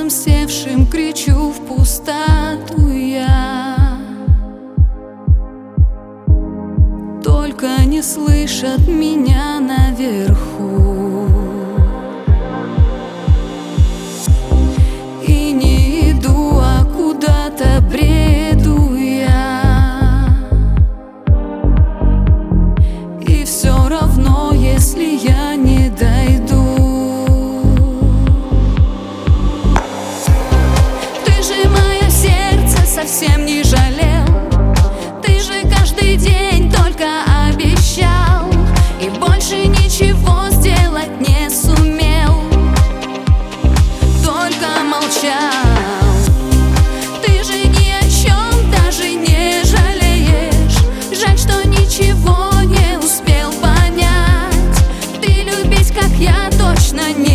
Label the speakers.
Speaker 1: голосом севшим кричу в пустоту я. Только не слышат меня наверху. И не иду, а куда-то бреду я. И все равно, если я не дойду. Ты же мое сердце совсем не жалел. Ты же каждый день только обещал и больше ничего сделать не сумел, только молчал. Ты же ни о чем даже не жалеешь. Жаль, что ничего не успел понять. Ты любить, как я, точно не